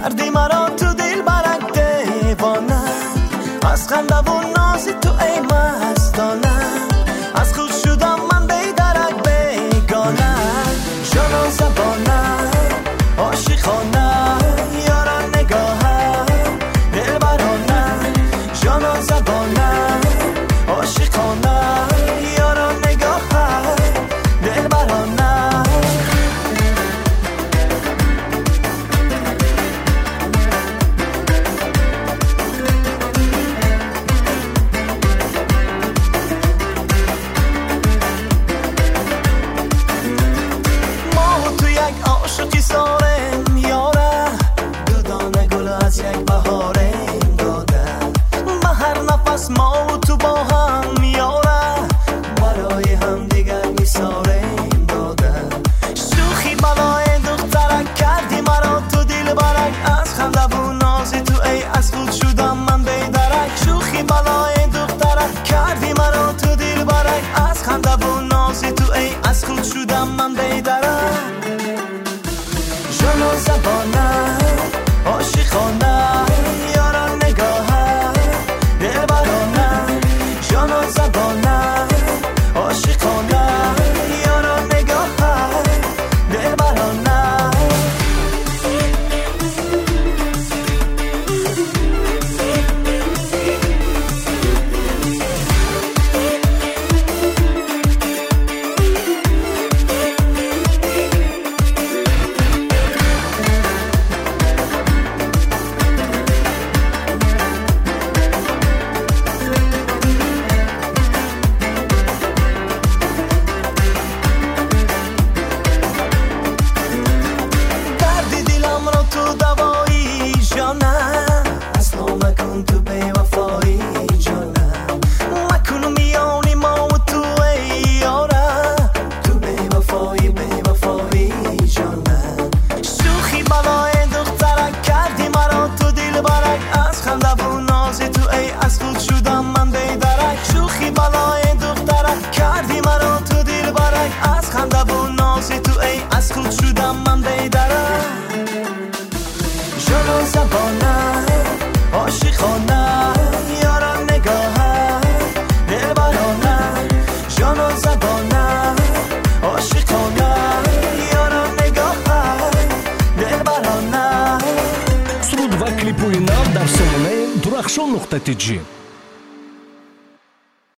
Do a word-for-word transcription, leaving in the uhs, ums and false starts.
کردی مرا تو دل برک دیوانه، از خنده و نازی تو ای مستانه، از خود شدم من بیدرک بیگانه. جانا زبانه عاشقانه یاران نگاهه دلبرانه، جانا زبانه عاشقانه یاران نگاهه دلبرانه. عاشقی سارم یاره، دو دانه گل از یک بهارم داده، به هر نفس ما و تو با هم یاره، برای هم دیگر میسارم داده. شوخی بلای دخترک کردی مرا تو دل برک، از خنده و نازی تو ای از خود شدم من بیدرک. شوخی بلای دخترک کردی مرا تو دل برک، از خنده و نازی تو ای از خود شدم من بیدرک. جانا زبانه عاشقانه یاران نگاهه دلبرانه، جانا زبانه عاشقانه یاران نگاهه دلبرانه. تو دوایی جانم، اصلا مکن تو بیوفایی جانم، مکن میانی ما و تو ای یاره، تو بیوفایی بیوفایی جانم. شوخی بلای دخترک کردی مرا تو دل برک، از خنده و نازی تو ای از خود شدم من بیدرک. شوخی بلای دخترک کردی مرا تو دل برک، از خنده و نازی تو ای از خود شدم من بیدرک. جانا زبانه عاشقانه یاران نگاهه دلبرانه، جانا زبانه عاشقانه یاران نگاهه دلبرانه. суруд ва клипҳои нав дар сомонаи дурахшон нуқта ти ҷи.